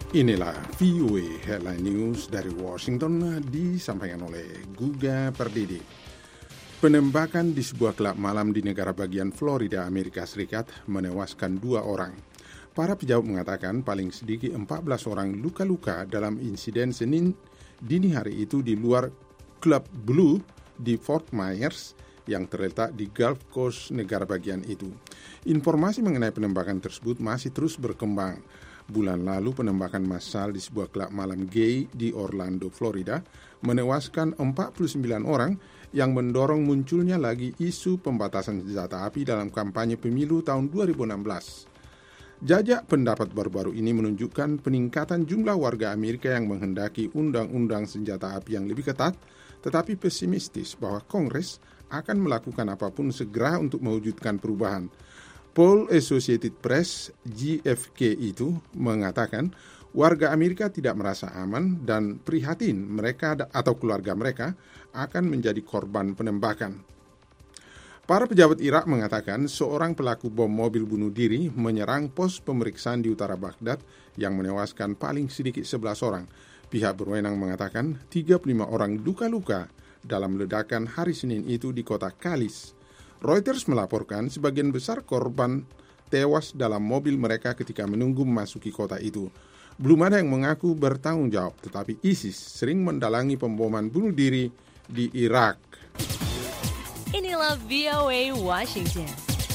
Inilah VOA Headline News dari Washington disampaikan oleh Guga Pardidi. Penembakan di sebuah klub malam di negara bagian Florida, Amerika Serikat menewaskan 2 orang. Para pejabat mengatakan paling sedikit 14 orang luka-luka dalam insiden Senin dini hari itu di luar klub Blue di Fort Myers yang terletak di Gulf Coast negara bagian itu. Informasi mengenai penembakan tersebut masih terus berkembang. Bulan lalu penembakan massal di sebuah klub malam gay di Orlando, Florida menewaskan 49 orang yang mendorong munculnya lagi isu pembatasan senjata api dalam kampanye pemilu tahun 2016. Jajak pendapat baru-baru ini menunjukkan peningkatan jumlah warga Amerika yang menghendaki undang-undang senjata api yang lebih ketat, tetapi pesimistis bahwa Kongres akan melakukan apapun segera untuk mewujudkan perubahan. Poll Associated Press (GFK) itu mengatakan warga Amerika tidak merasa aman dan prihatin mereka atau keluarga mereka akan menjadi korban penembakan. Para pejabat Irak mengatakan seorang pelaku bom mobil bunuh diri menyerang pos pemeriksaan di utara Baghdad yang menewaskan paling sedikit 11 orang. Pihak berwenang mengatakan 35 orang luka-luka dalam ledakan hari Senin itu di kota Kalis. Reuters melaporkan sebagian besar korban tewas dalam mobil mereka ketika menunggu memasuki kota itu. Belum ada yang mengaku bertanggung jawab, tetapi ISIS sering mendalangi pemboman bunuh diri di Irak. Inilah VOA Washington.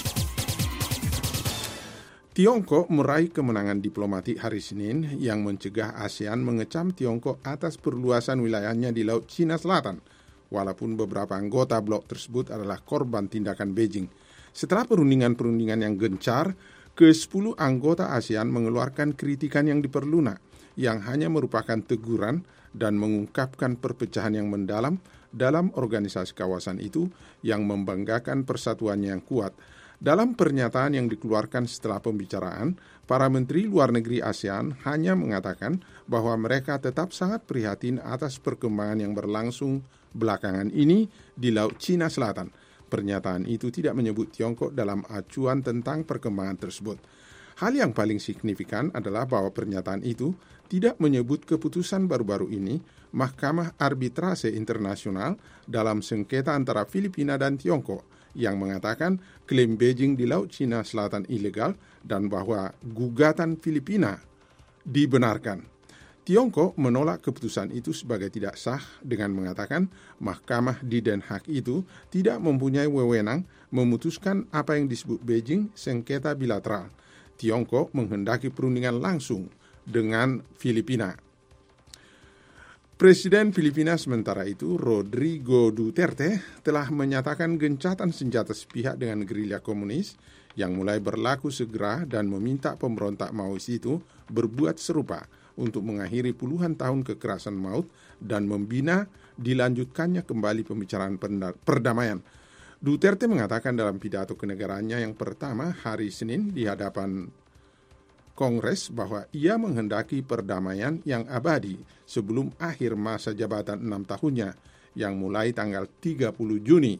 Tiongkok meraih kemenangan diplomatik hari Senin yang mencegah ASEAN mengecam Tiongkok atas perluasan wilayahnya di Laut Cina Selatan. Walaupun beberapa anggota blok tersebut adalah korban tindakan Beijing. Setelah perundingan-perundingan yang gencar, ke-10 anggota ASEAN mengeluarkan kritikan yang diperlunak, yang hanya merupakan teguran dan mengungkapkan perpecahan yang mendalam dalam organisasi kawasan itu yang membanggakan persatuannya yang kuat. Dalam pernyataan yang dikeluarkan setelah pembicaraan, para menteri luar negeri ASEAN hanya mengatakan bahwa mereka tetap sangat prihatin atas perkembangan yang berlangsung belakangan ini di Laut Cina Selatan. Pernyataan itu tidak menyebut Tiongkok dalam acuan tentang perkembangan tersebut. Hal yang paling signifikan adalah bahwa pernyataan itu tidak menyebut keputusan baru-baru ini Mahkamah Arbitrase Internasional dalam sengketa antara Filipina dan Tiongkok yang mengatakan klaim Beijing di Laut Cina Selatan ilegal dan bahwa gugatan Filipina dibenarkan. Tiongkok menolak keputusan itu sebagai tidak sah dengan mengatakan mahkamah di Den Haag itu tidak mempunyai wewenang memutuskan apa yang disebut Beijing sengketa bilateral. Tiongkok menghendaki perundingan langsung dengan Filipina. Presiden Filipina sementara itu, Rodrigo Duterte, telah menyatakan gencatan senjata sepihak dengan gerilya komunis yang mulai berlaku segera dan meminta pemberontak Maois itu berbuat serupa untuk mengakhiri puluhan tahun kekerasan maut dan membina dilanjutkannya kembali pembicaraan perdamaian. Duterte mengatakan dalam pidato kenegaraannya yang pertama hari Senin di hadapan Kongres bahwa ia menghendaki perdamaian yang abadi sebelum akhir masa jabatan 6 tahunnya yang mulai tanggal 30 Juni.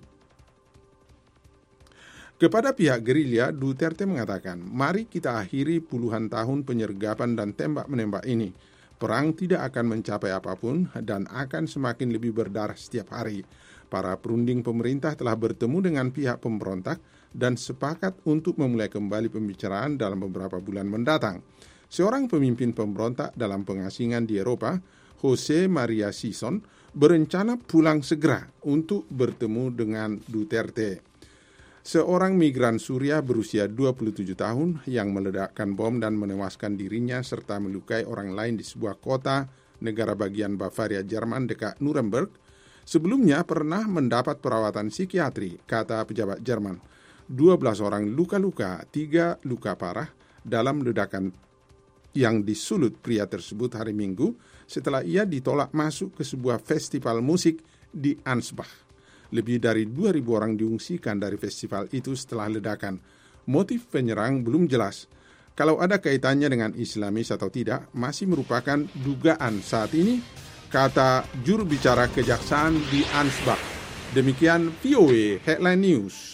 Kepada pihak gerilya, Duterte mengatakan, mari kita akhiri puluhan tahun penyergapan dan tembak-menembak ini. Perang tidak akan mencapai apapun dan akan semakin lebih berdarah setiap hari. Para perunding pemerintah telah bertemu dengan pihak pemberontak dan sepakat untuk memulai kembali pembicaraan dalam beberapa bulan mendatang. Seorang pemimpin pemberontak dalam pengasingan di Eropa, Jose Maria Sison, berencana pulang segera untuk bertemu dengan Duterte. Seorang migran Suriah berusia 27 tahun yang meledakkan bom dan menewaskan dirinya serta melukai orang lain di sebuah kota negara bagian Bavaria, Jerman dekat Nuremberg, sebelumnya pernah mendapat perawatan psikiatri, kata pejabat Jerman. 12 orang luka-luka, 3 luka parah dalam ledakan yang disulut pria tersebut hari Minggu setelah ia ditolak masuk ke sebuah festival musik di Ansbach. Lebih dari 2.000 orang diungsikan dari festival itu setelah ledakan. Motif penyerang belum jelas. Kalau ada kaitannya dengan Islamis atau tidak, masih merupakan dugaan saat ini, kata juru bicara kejaksaan di Ansbach. Demikian VOA Headline News.